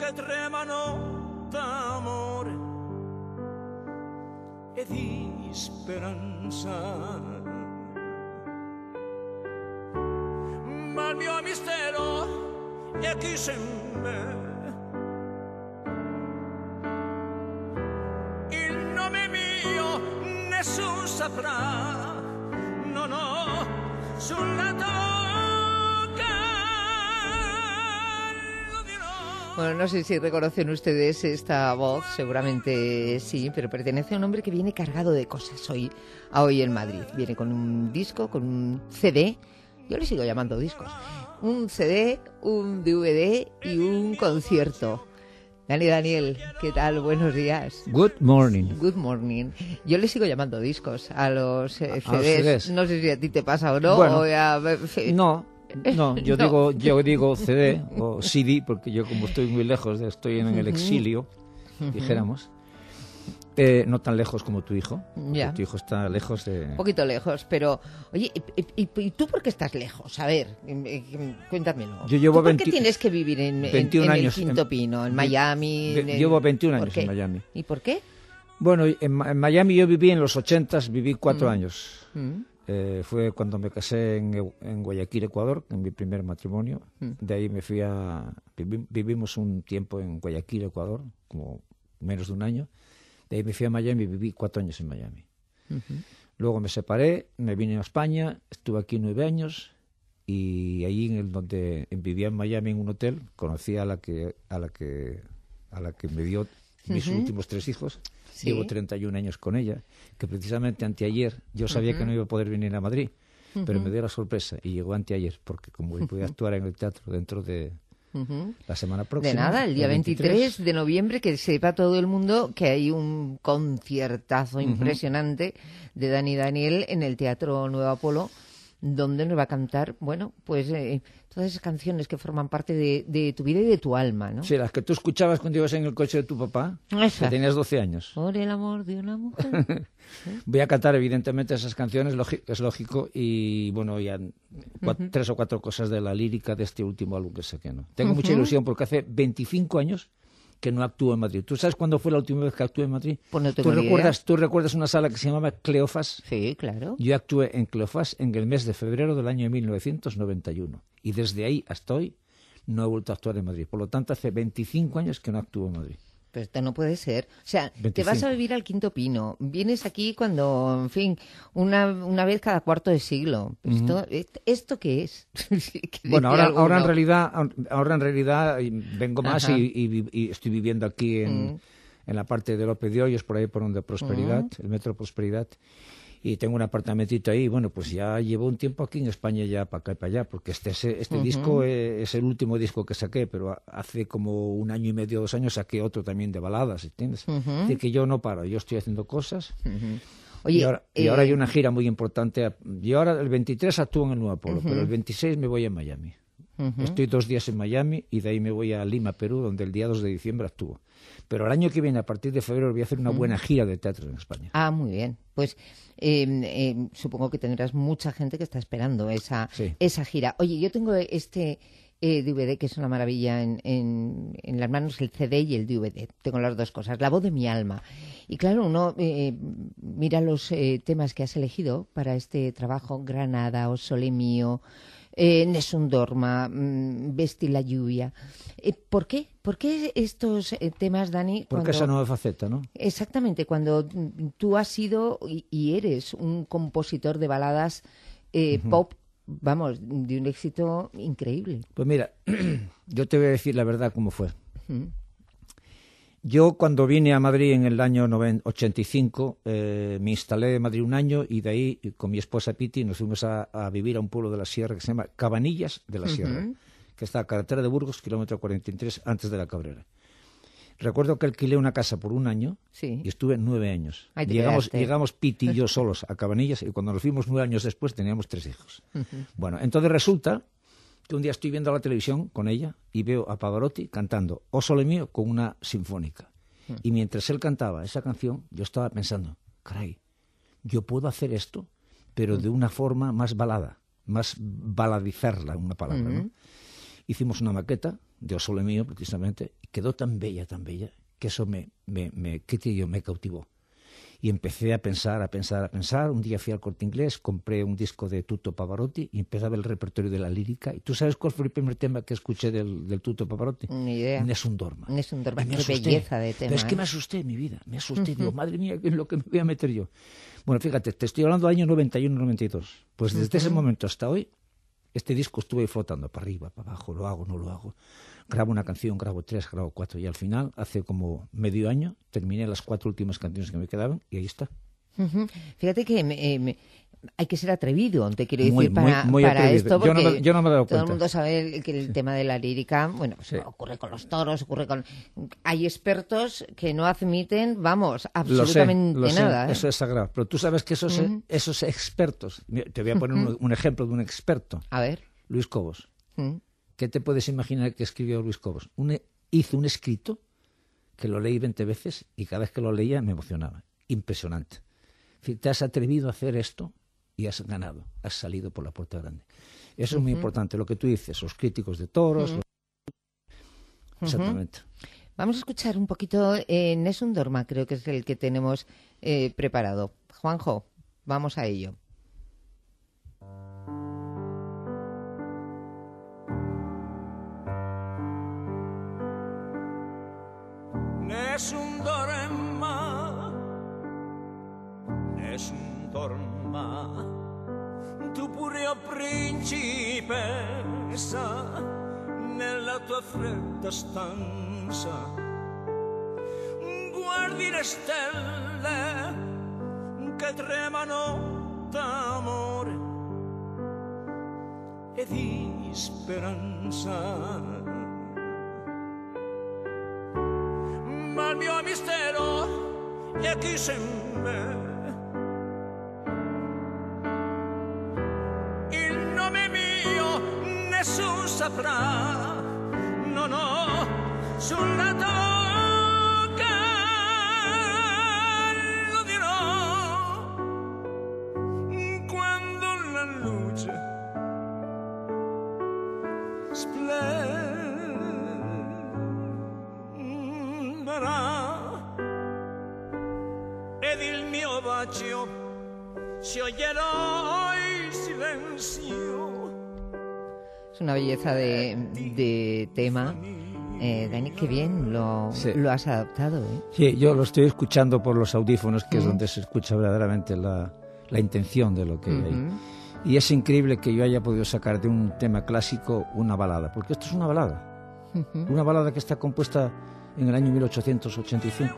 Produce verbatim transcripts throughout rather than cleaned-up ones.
che tremano d'amore e di speranza. Ma il mio mistero è chi sei in me. Il nome mio nessun saprà, no, no, sulla tocca lo dirò. Bueno, no sé si reconocen ustedes esta voz, seguramente sí, pero pertenece a un hombre que viene cargado de cosas hoy, a hoy en Madrid. Viene con un disco, con un C D, yo le sigo llamando discos, un C D, un D V D y un concierto. Dani Daniel, ¿qué tal? Buenos días. Good morning. Good morning. Yo le sigo llamando discos a los eh, C Ds. A los C Ds. No sé si a ti te pasa o no. Bueno, o a... no, no, yo No. digo, yo digo C D o C D porque yo como estoy muy lejos, de, estoy en el exilio, dijéramos. Eh, no tan lejos como tu hijo. Ya. Tu hijo está lejos de. Un poquito lejos, pero... Oye, ¿y, y, y tú por qué estás lejos? A ver, eh, eh, cuéntamelo. Yo llevo ¿Tú por veinti- qué tienes que vivir en, en- veintiún en años el Quinto en- Pino, en ve- Miami? ve- en- llevo veintiún ¿por años qué? en Miami. ¿Y por qué? Bueno, en, Ma- en Miami yo viví en los ochentas, viví cuatro Mm. años. Mm, Eh, fue cuando me casé en, Eu- en Guayaquil, Ecuador, en mi primer matrimonio. Mm. De ahí me fui a... vivi- vivimos un tiempo en Guayaquil, Ecuador, como menos de un año. De ahí me fui a Miami y viví cuatro años en Miami. ujú. Luego me separé, me vine a España, estuve aquí nueve años y ahí en el donde vivía en Miami en un hotel conocí a la que a la que a la que me dio mis Ujú. últimos tres hijos. Sí. Llevo treinta y un años con ella, que precisamente anteayer yo sabía que no iba a poder venir a Madrid, pero me dio la sorpresa y llegó anteayer porque como voy a actuar en el teatro dentro de Ujú. la semana próxima. De nada, el día veintitrés de noviembre, que sepa todo el mundo que hay un conciertazo impresionante de Dani Daniel en el Teatro Nuevo Apolo, donde nos va a cantar, bueno, pues eh, todas esas canciones que forman parte de, de tu vida y de tu alma, ¿no? Sí, las que tú escuchabas cuando ibas en el coche de tu papá, Esa. que tenías doce años. Por el amor de una mujer. Voy a cantar, evidentemente, esas canciones, lógi- es lógico, y bueno, ya cua- tres o cuatro cosas de la lírica de este último álbum que saqué, ¿no? Tengo mucha ilusión porque hace veinticinco años que no actúo en Madrid. ¿Tú sabes cuándo fue la última vez que actué en Madrid? Pues no tengo ¿Tú ni recuerdas, idea. ¿Tú recuerdas una sala que se llamaba Cleofas? Sí, claro. Yo actué en Cleofas en el mes de febrero del año mil novecientos noventa y uno. Y desde ahí hasta hoy no he vuelto a actuar en Madrid. Por lo tanto, hace veinticinco años que no actúo en Madrid. Pero esto no puede ser. O sea, te veinticinco. vas a vivir al Quinto Pino. Vienes aquí cuando, en fin, una, una vez cada cuarto de siglo. Pero esto, ¿esto, ¿esto qué es? Que Bueno, decía ahora, ahora en alguno. realidad, ahora en realidad y vengo más Ajá. y, y vi- y estoy viviendo aquí en, Mm. en la parte de López de Hoyos, por ahí por donde Prosperidad, Mm. el metro Prosperidad, y tengo un apartamentito ahí. Bueno, pues ya llevo un tiempo aquí en España ya para acá y para allá, porque este, este, este Ujú. disco es, es el último disco que saqué, pero ha- hace como un año y medio, dos años saqué otro también de baladas, ¿entiendes? Ujú. Es decir, que yo no paro, yo estoy haciendo cosas. Ujú. Oye, y ahora, y eh, ahora hay una gira muy importante. Yo ahora el veintitrés actúo en el Nuevo Apolo, pero el veintiséis me voy a Miami. ujú. Estoy dos días en Miami y de ahí me voy a Lima, Perú, donde el día dos de diciembre actúo. Pero el año que viene, a partir de febrero, voy a hacer una buena gira de teatro en España. Ah, muy bien. Pues eh, eh, supongo que tendrás mucha gente que está esperando esa, Sí. esa gira. Oye, yo tengo este eh, D V D que es una maravilla en, en, en las manos, el C D y el D V D. Tengo las dos cosas, la voz de mi alma. Y claro, uno eh, mira los eh, temas que has elegido para este trabajo, Granada, O Sole Mío, eh, Nessun Dorma, mm, Vesti la lluvia. Eh, ¿Por qué? ¿Por qué estos eh, temas, Dani? Porque cuando- esa nueva faceta, ¿no? Exactamente, cuando mm, tú has sido y, y eres un compositor de baladas eh, pop, vamos, de un éxito increíble. Pues mira, yo te voy a decir la verdad cómo fue. Mm. Yo cuando vine a Madrid en el año noven- ochenta y cinco, eh, me instalé en Madrid un año y de ahí con mi esposa Piti nos fuimos a, a vivir a un pueblo de la sierra que se llama Cabanillas de la Sierra, que está a carretera de Burgos, kilómetro cuarenta y tres, antes de la Cabrera. Recuerdo que alquilé una casa por un año Sí. y estuve nueve años. Ahí te Llegamos, quedaste. llegamos Piti y yo solos a Cabanillas y cuando nos fuimos nueve años después teníamos tres hijos. Bueno, entonces resulta que un día estoy viendo la televisión con ella y veo a Pavarotti cantando O Sole Mío con una sinfónica. Y mientras él cantaba esa canción, yo estaba pensando, caray, yo puedo hacer esto, pero de una forma más balada, más baladizarla, una palabra, ¿no? hicimos una maqueta de O Sole Mío, precisamente, y quedó tan bella, tan bella, que eso me, me, me, ¿qué te digo? Me cautivó. Y empecé a pensar, a pensar, a pensar. Un día fui al Corte Inglés, compré un disco de Tuto Pavarotti y empezaba el repertorio de la lírica. ¿Y tú sabes cuál fue el primer tema que escuché del, del Tuto Pavarotti? Ni idea. Nessun Dorma. Nessun Dorma, qué asusté. belleza de tema. Pero es que ¿eh? me asusté en mi vida, me asusté. Uh-huh. Digo, madre mía, ¿en lo que me voy a meter yo? Bueno, fíjate, te estoy hablando del año noventa y uno noventa y dos. Pues desde uh-huh. ese momento hasta hoy, este disco estuve flotando para arriba, para abajo, lo hago, no lo hago. Grabo una canción, grabo tres, grabo cuatro. Y al final, hace como medio año, terminé las cuatro últimas canciones que me quedaban y ahí está. Uh-huh. Fíjate que me, eh, me, hay que ser atrevido, te quiero decir, muy, para, muy, muy para esto, porque yo no, me, yo no me he dado todo cuenta. el mundo sabe que el tema de la lírica, bueno, sí. ocurre con los toros, ocurre con... Hay expertos que no admiten, vamos, absolutamente lo sé, lo nada. Sé, ¿eh? Eso es sagrado. Pero tú sabes que esos, uh-huh. esos expertos, te voy a poner uh-huh. un, un ejemplo de un experto. A ver. Luis Cobos. Uh-huh. ¿Qué te puedes imaginar que escribió Luis Cobos? Un, hizo un escrito que lo leí veinte veces y cada vez que lo leía me emocionaba. Impresionante. Te has atrevido a hacer esto y has ganado, has salido por la puerta grande. Eso uh-huh. es muy importante, lo que tú dices, los críticos de toros. Uh-huh. Los... Exactamente. Uh-huh. Vamos a escuchar un poquito eh, Nessun Dorma, creo que es el que tenemos eh, preparado. Juanjo, vamos a ello. Nessun dorma, nessun dorma, tu pure o principessa, nella tua fredda stanza, guardi le stelle che tremano d'amore e di speranza. Ma il mio mistero è chi sei in me. Il nome mio nessun saprà, no, no, sulla tocca lo dirò quando la luce splenderà ed il mio bacio scioglierà il silenzio. Es una belleza de, de tema. Eh, Dani, qué bien lo, sí. lo has adaptado. ¿eh? Sí, yo lo estoy escuchando por los audífonos, que uh-huh. es donde se escucha verdaderamente la, la intención de lo que uh-huh. hay. Y es increíble que yo haya podido sacar de un tema clásico una balada, porque esto es una balada. Uh-huh. Una balada que está compuesta en el año mil ochocientos ochenta y cinco.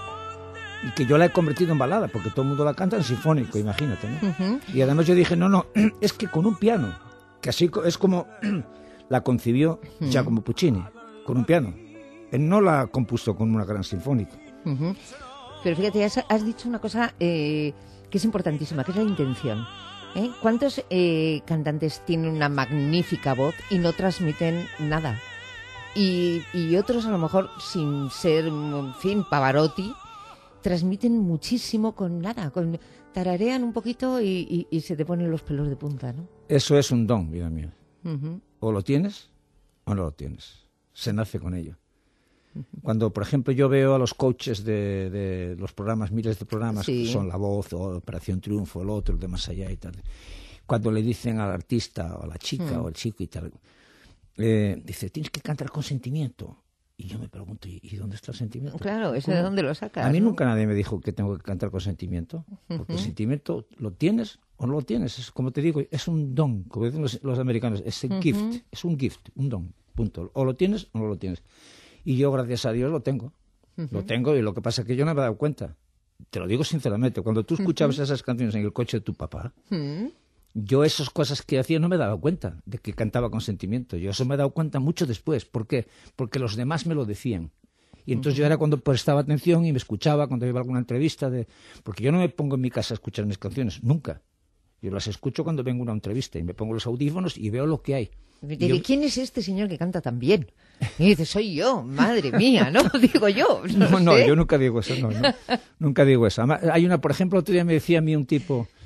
Y que yo la he convertido en balada, porque todo el mundo la canta en sinfónico, imagínate, ¿no? Uh-huh. Y además yo dije, no, no, es que con un piano, que así es como la concibió uh-huh. Giacomo Puccini, con un piano. Él no la compuso con una gran sinfónica. Uh-huh. Pero fíjate, has, has dicho una cosa eh, que es importantísima, que es la intención. ¿eh? ¿Cuántos eh, cantantes tienen una magnífica voz y no transmiten nada? Y, y otros, a lo mejor, sin ser, en fin, Pavarotti, transmiten muchísimo con nada, con tararean un poquito y, y, y se te ponen los pelos de punta, ¿no? Eso es un don, vida mía. Uh-huh. O lo tienes o no lo tienes. Se nace con ello. Uh-huh. Cuando, por ejemplo, yo veo a los coaches de, de los programas, miles de programas, sí. que son La Voz o Operación Triunfo, el otro, el de Más Allá y tal, cuando le dicen al artista o a la chica uh-huh. o al chico y tal, eh, dice, tienes que cantar con sentimiento. Y yo me pregunto, ¿y dónde está el sentimiento? Claro, ¿eso de dónde lo sacas? A mí ¿no? nunca nadie me dijo que tengo que cantar con sentimiento, porque uh-huh. el sentimiento lo tienes o no lo tienes. Es, como te digo, es un don, como dicen los, los americanos, es un uh-huh. gift, es un gift, un don, punto. O lo tienes o no lo tienes. Y yo, gracias a Dios, lo tengo. Uh-huh. Lo tengo, y lo que pasa es que yo no me he dado cuenta. Te lo digo sinceramente, cuando tú escuchabas uh-huh. esas canciones en el coche de tu papá, uh-huh. yo esas cosas que hacía no me daba cuenta de que cantaba con sentimiento. Yo eso me he dado cuenta mucho después. ¿Por qué? Porque los demás me lo decían. Y entonces uh-huh. yo era cuando prestaba atención y me escuchaba cuando iba a alguna entrevista. De... Porque yo no me pongo en mi casa a escuchar mis canciones, nunca. Yo las escucho cuando vengo a una entrevista y me pongo los audífonos y veo lo que hay. Digo, yo... ¿quién es este señor que canta tan bien? Y dice, soy yo, madre mía, ¿no? Digo yo. No, no, sé. no, yo nunca digo eso, no, no. Nunca digo eso. Además, hay una, por ejemplo, otro día me decía a mí un tipo...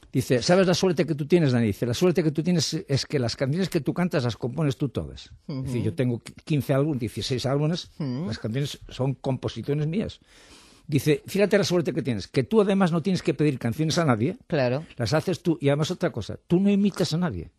Dice, ¿sabes la suerte que tú tienes, Dani? Dice, la suerte que tú tienes es que las canciones que tú cantas las compones tú todas. Uh-huh. Es decir, yo tengo quince álbumes, dieciséis álbumes, uh-huh. las canciones son composiciones mías. Dice, fíjate la suerte que tienes, que tú además no tienes que pedir canciones a nadie. Claro. Las haces tú. Y además otra cosa, tú no imitas a nadie.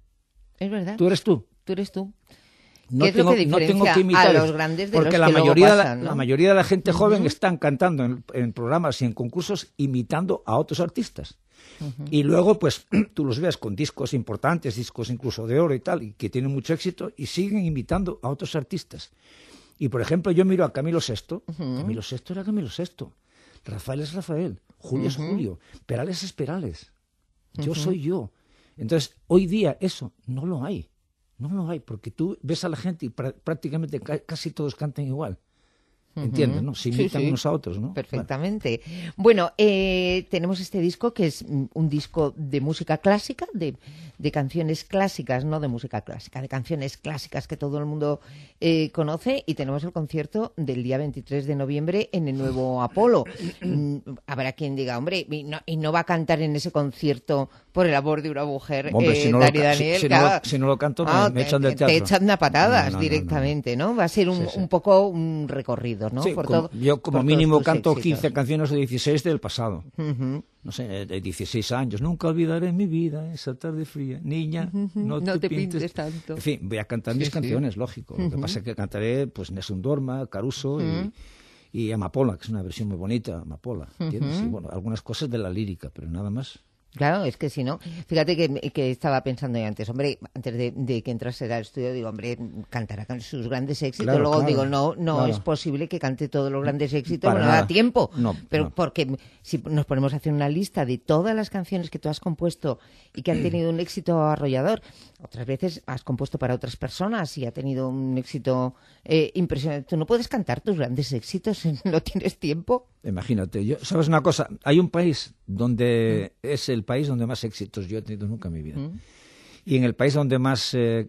Es verdad. Tú eres tú. Tú eres tú. No ¿Qué es tengo, lo que no diferencia tengo que imitar a los grandes de porque los la que mayoría luego pasan, de la, ¿no? la mayoría de la gente joven uh-huh. están cantando en, en programas y en concursos imitando a otros artistas. Uh-huh. Y luego, pues, tú los ves con discos importantes, discos incluso de oro y tal, y que tienen mucho éxito, y siguen imitando a otros artistas. Y, por ejemplo, yo miro a Camilo Sesto. Uh-huh. Camilo Sesto era Camilo Sesto. Rafael es Rafael. Julio uh-huh. es Julio. Perales es Perales. Yo uh-huh. soy yo. Entonces, hoy día eso no lo hay. No lo hay, porque tú ves a la gente y pr- prácticamente ca- casi todos cantan igual. ¿Entiendes? ¿No? Se imitan sí, sí. unos a otros, ¿no? Perfectamente. Bueno, eh, tenemos este disco que es un disco de música clásica, de, de canciones clásicas, no de música clásica, de canciones clásicas que todo el mundo eh, conoce, y tenemos el concierto del día veintitrés de noviembre en el nuevo Apolo. Mm, habrá quien diga, hombre, y no, y no va a cantar en ese concierto Por el amor de una mujer, hombre, eh, si no Dani lo, Daniel. Si, si, no lo, si no lo canto, ah, me, me echan del teatro. Te echan a patadas no, no, directamente, no, no. ¿no? Va a ser un, sí, sí. un poco un recorrido, ¿no? Sí, por como, todo, yo como por mínimo canto éxitos. quince canciones de dieciséis del pasado. Uh-huh. No sé, de dieciséis años. Nunca olvidaré en mi vida esa tarde fría. Niña, uh-huh. no, no te, te pintes. pintes tanto. En fin, voy a cantar sí, mis sí. canciones, lógico. Uh-huh. Lo que pasa es que cantaré pues Nessun Dorma, Caruso uh-huh. y, y Amapola, que es una versión muy bonita, Amapola, ¿entiendes? Uh-huh. Y bueno, algunas cosas de la lírica, pero nada más. Claro, es que si no, fíjate que, que estaba pensando yo antes, hombre, antes de, de que entrase al estudio, digo, hombre, cantará con sus grandes éxitos, claro, luego claro, digo, no, no claro. es posible que cante todos los grandes éxitos, Para no nada. da tiempo, no, pero no. porque si nos ponemos a hacer una lista de todas las canciones que tú has compuesto y que han tenido un éxito arrollador, otras veces has compuesto para otras personas y ha tenido un éxito eh, impresionante, tú no puedes cantar tus grandes éxitos, ¿no tienes tiempo? Imagínate, yo, ¿sabes una cosa? Hay un país donde mm. es el país donde más éxitos yo he tenido nunca en mi vida. Mm. Y en el país donde más eh,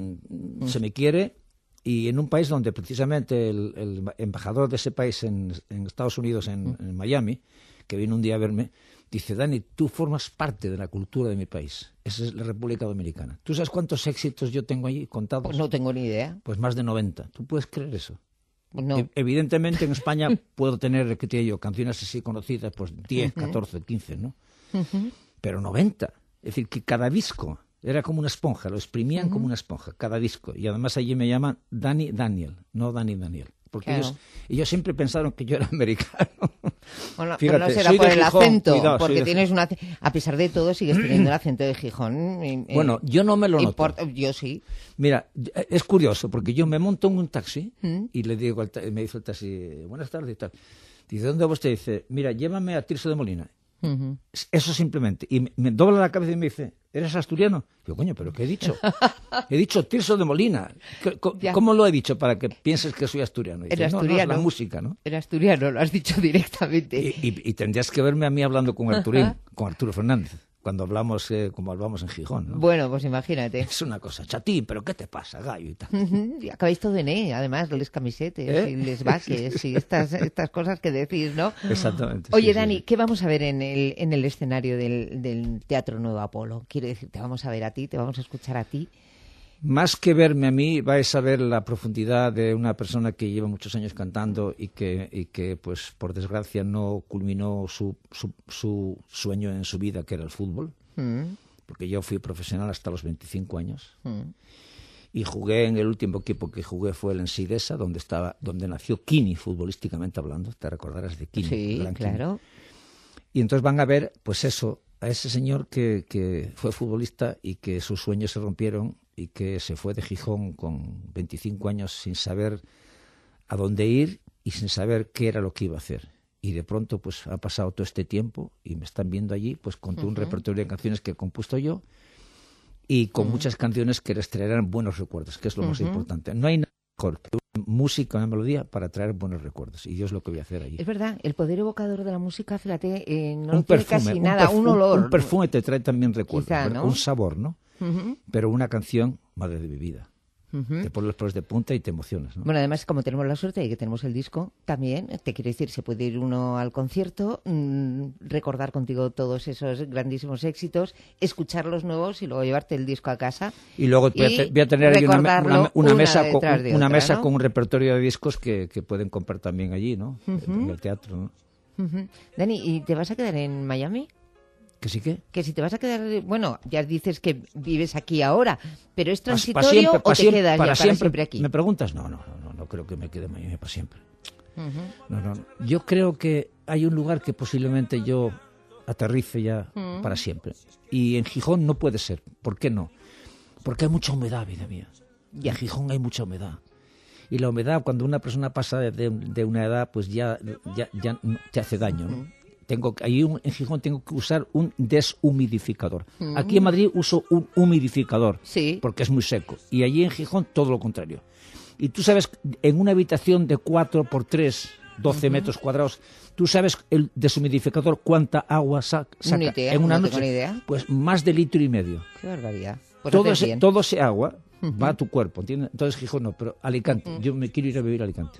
mm. se me quiere, y en un país donde precisamente el, el embajador de ese país en, en Estados Unidos, en, mm. en Miami, que vino un día a verme, dice, Dani, tú formas parte de la cultura de mi país. Esa es la República Dominicana. ¿Tú sabes cuántos éxitos yo tengo allí contados? Pues no tengo ni idea. Pues más de noventa. ¿Tú puedes creer eso? No. E- evidentemente en España puedo tener, que te digo, canciones así conocidas, pues diez, catorce, quince, ¿no? Uh-huh. Pero noventa. Es decir, que cada disco era como una esponja, lo exprimían uh-huh. como una esponja, cada disco. Y además allí me llaman Dani Daniel, no Dani Daniel. Porque claro. ellos, ellos siempre pensaron que yo era americano. Bueno, Fíjate, pero no será por el Gijón, acento, cuidado, porque tienes un ac- a pesar de todo sigues teniendo el acento de Gijón. Eh, bueno, yo no me lo noto. Importa, yo sí. Mira, es curioso, porque yo me monto en un taxi ¿Mm? y le digo, al ta- me dice el taxi, buenas tardes y tal. Dice, ¿dónde va usted? Dice, mira, llévame a Tirso de Molina. Uh-huh. Eso simplemente. Y me, me dobla la cabeza y me dice, ¿eres asturiano? Digo, coño, ¿pero qué he dicho? He dicho Tirso de Molina. ¿Cómo, ¿Cómo lo he dicho para que pienses que soy asturiano? Dice, Era no, asturiano. no, es la música, ¿no? Era asturiano, lo has dicho directamente. Y, y, y tendrías que verme a mí hablando con Arturín, con Arturo Fernández, cuando hablamos eh, como hablamos en Gijón, ¿no? Bueno, pues imagínate. Es una cosa, chatín, ¿pero qué te pasa, gallo? Y tal. Uh-huh. Y acabáis todo en E, además, les camisetes ¿Eh? y les vaques sí. y estas, estas cosas que decís, ¿no? Exactamente. Oye, sí, Dani, sí. ¿qué vamos a ver en el, en el escenario del, del Teatro Nuevo Apolo? Quiero decir, te vamos a ver a ti, te vamos a escuchar a ti. Más que verme a mí, vais a ver la profundidad de una persona que lleva muchos años cantando y que, y que pues, por desgracia, no culminó su, su, su sueño en su vida, que era el fútbol. Mm. Porque yo fui profesional hasta los veinticinco años. Mm. Y jugué en el último equipo que jugué fue el Ensidesa, donde estaba, donde nació Kini, futbolísticamente hablando. Te recordarás de Kini. Sí, claro. Kini. Y entonces van a ver, pues eso, a ese señor que, que fue futbolista y que sus sueños se rompieron y que se fue de Gijón con veinticinco años sin saber a dónde ir y sin saber qué era lo que iba a hacer. Y de pronto pues ha pasado todo este tiempo y me están viendo allí pues con todo uh-huh. un repertorio de canciones que he compuesto yo y con uh-huh. muchas canciones que les traerán buenos recuerdos, que es lo uh-huh. más importante. No hay nada mejor que una música, una melodía para traer buenos recuerdos, y yo es lo que voy a hacer allí. Es verdad, el poder evocador de la música, fíjate, eh, no un lo perfume, tiene casi un nada, perfu- un olor. Un perfume te trae también recuerdos, Quizá, ¿no? un sabor, ¿no? Uh-huh. Pero una canción, madre de mi vida. Uh-huh. Te pones los pelos de punta y te emocionas, ¿no? Bueno, además, como tenemos la suerte de que tenemos el disco, también, te quiero decir, se puede ir uno al concierto, mmm, recordar contigo todos esos grandísimos éxitos, escuchar los nuevos y luego llevarte el disco a casa. Y luego voy a, voy a tener ahí una, una, una mesa, con, una otra, mesa ¿no? con un repertorio de discos que, que pueden comprar también allí, ¿no? Uh-huh. En el teatro, ¿no? Uh-huh. Dani, ¿y te vas a quedar en Miami? ¿Que sí qué? Que si te vas a quedar... Bueno, ya dices que vives aquí ahora, pero ¿es transitorio pa, pa siempre, o te siempre, quedas para ya siempre, para siempre aquí? ¿Me preguntas? No, no, no, no creo que me quede en Miami para siempre. Uh-huh. No, no, no. Yo creo que hay un lugar que posiblemente yo aterrice ya uh-huh. para siempre. Y en Gijón no puede ser. ¿Por qué no? Porque hay mucha humedad, vida mía. Ya. En Gijón hay mucha humedad. Y la humedad, cuando una persona pasa de, de una edad, pues ya, ya, ya te hace daño, ¿no? Uh-huh. Tengo, ahí un, en Gijón tengo que usar un deshumidificador. Mm. Aquí en Madrid uso un humidificador, sí. porque es muy seco. Y allí en Gijón todo lo contrario. Y tú sabes, en una habitación de cuatro por tres, doce uh-huh. metros cuadrados, ¿tú sabes el deshumidificador cuánta agua saca, saca idea, en una no noche? Tengo ni idea. Pues más de litro y medio. Qué barbaridad. Pues todo, ese, todo ese agua uh-huh. va a tu cuerpo, ¿entiendes? Entonces Gijón no, pero Alicante. Uh-huh. Yo me quiero ir a vivir a Alicante.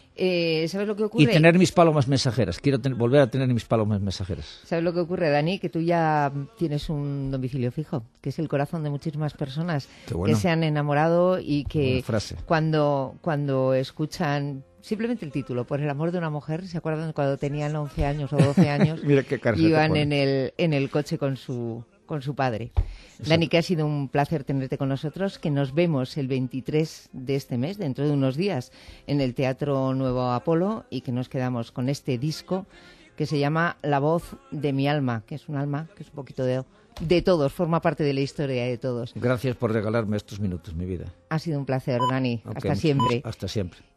Eh, ¿Sabes lo que ocurre? Y tener mis palomas mensajeras. Quiero ten- volver a tener mis palomas mensajeras. ¿Sabes lo que ocurre, Dani? Que tú ya tienes un domicilio fijo, que es el corazón de muchísimas personas bueno. que se han enamorado y que frase. cuando cuando escuchan simplemente el título, Por el amor de una mujer, ¿se acuerdan cuando tenían once años o doce años? Mira qué cara iban en el, en el coche con su... con su padre. Exacto. Dani, que ha sido un placer tenerte con nosotros, que nos vemos el veintitrés de este mes, dentro de unos días, en el Teatro Nuevo Apolo, y que nos quedamos con este disco que se llama La voz de mi alma, que es un alma, que es un poquito de, de todos, forma parte de la historia de todos. Gracias por regalarme estos minutos, mi vida. Ha sido un placer, Dani. Okay, hasta siempre. Hasta siempre.